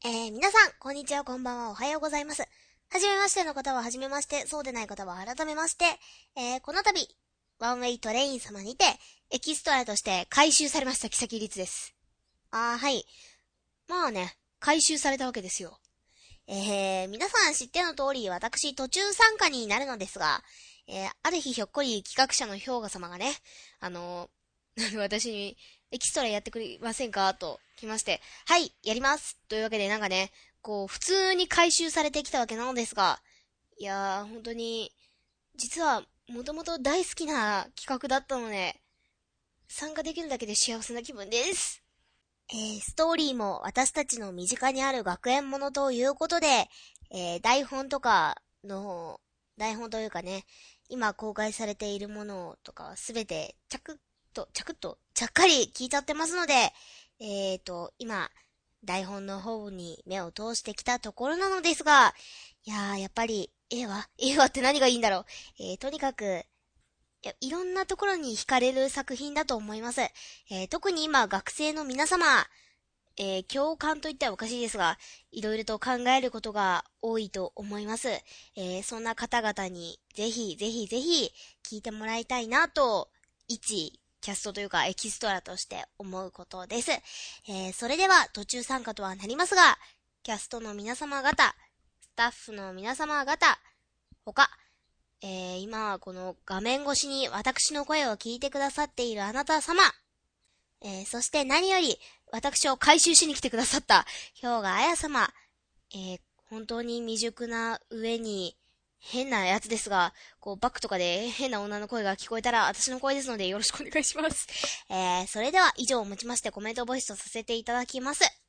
皆さん、こんにちは、こんばんは、おはようございます。はじめましての方ははじめまして、そうでない方は改めまして、この度、ワンウェイトレイン様にて、エキストラとして回収されました、木崎律です。はい。まあね、回収されたわけですよ。皆さん知っての通り、私途中参加になるのですが、ある日ひょっこり企画者の氷河様がね、私にエキストラやってくれませんかと来まして、はい、やりますというわけでなんかね、普通に回収されてきたわけなのですが、いやー、本当に、実は、もともと大好きな企画だったので、参加できるだけで幸せな気分です。ストーリーも私たちの身近にある学園ものということで、台本とかの、台本というかね、今公開されているものとかはすべて、ちゃっかり聞いちゃってますので、今、台本の方に目を通してきたところなのですが、やっぱり、ええわって何がいいんだろう。とにかく、いろんなところに惹かれる作品だと思います。特に今、学生の皆様、共感といってはおかしいですが、いろいろと考えることが多いと思います。そんな方々にぜひぜひぜひ聞いてもらいたいなと、一キャストというかエキストラとして思うことです。それでは途中参加とはなりますが、キャストの皆様方、スタッフの皆様方、他、今この画面越しに私の声を聞いてくださっているあなた様、そして何より、私を回収しに来てくださった、氷河彩様。本当に未熟な上に、変なやつですが、バックとかで変な女の声が聞こえたら、私の声ですのでよろしくお願いします。それでは以上をもちましてコメントボイスとさせていただきます。